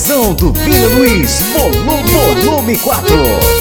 Versão do Vini Luiz, volume 4.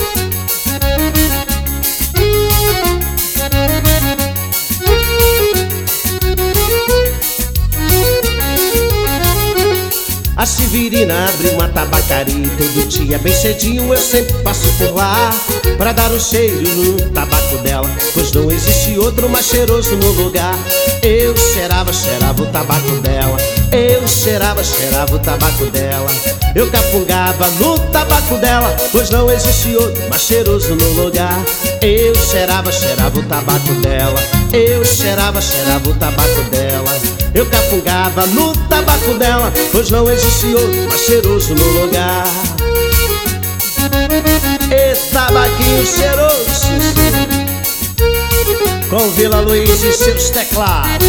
A Severina abre uma tabacaria e todo dia bem cedinho eu sempre passo por lá pra dar um cheiro no tabaco dela, pois não existe outro mais cheiroso no lugar. Eu cheirava o tabaco dela, eu cheirava o tabaco dela. Eu capungava no tabaco dela, pois não existe outro mais cheiroso no lugar. Eu cheirava o tabaco dela, eu cheirava o tabaco dela. Eu capungava no tabaco dela, pois não existe outro mais cheiroso no lugar. E tabaquinho cheiroso, com Vila Luiz e seus teclados.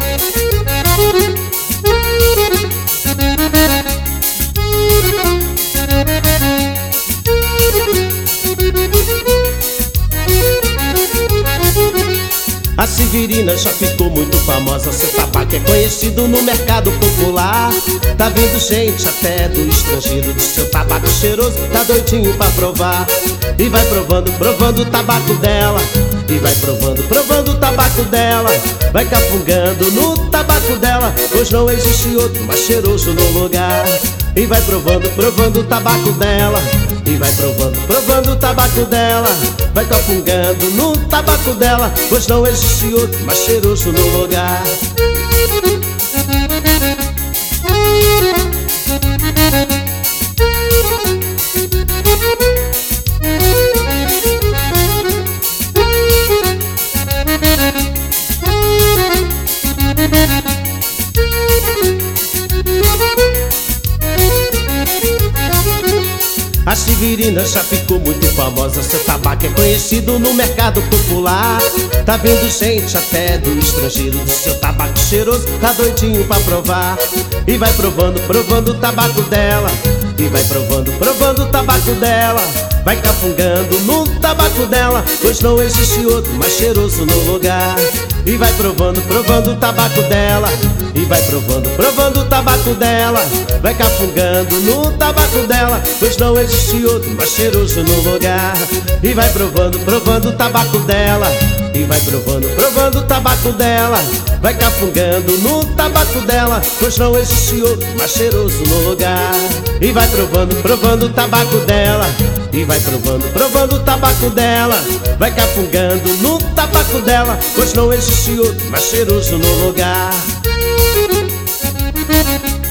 A Severina já ficou muito famosa, seu tabaco é conhecido no mercado popular. Tá vindo gente até do estrangeiro do seu tabaco cheiroso, tá doidinho pra provar. E vai provando o tabaco dela. E vai provando o tabaco dela. Vai capungando no tabaco dela, pois não existe outro mais cheiroso no lugar. E vai provando o tabaco dela. E vai provando o tabaco dela. Vai capungando no tabaco dela, pois não existe outro mais cheiroso no lugar. A Severina já ficou muito famosa, seu tabaco é conhecido no mercado popular. Tá vindo gente até do estrangeiro do seu tabaco cheiroso, tá doidinho pra provar. E vai provando o tabaco dela. E vai provando o tabaco dela. Vai capungando no tabaco dela, pois não existe outro mais cheiroso no lugar. E vai provando o tabaco dela. E vai provando o tabaco dela. Vai capungando no tabaco dela, pois não existe outro mais cheiroso no lugar. E vai provando o tabaco dela. E vai provando o tabaco dela. Vai capungando no tabaco dela, pois não existe outro mais cheiroso no lugar. E vai provando o tabaco dela. E vai provando o tabaco dela. Vai capungando no tabaco dela, pois não existe outro mais cheiroso no lugar.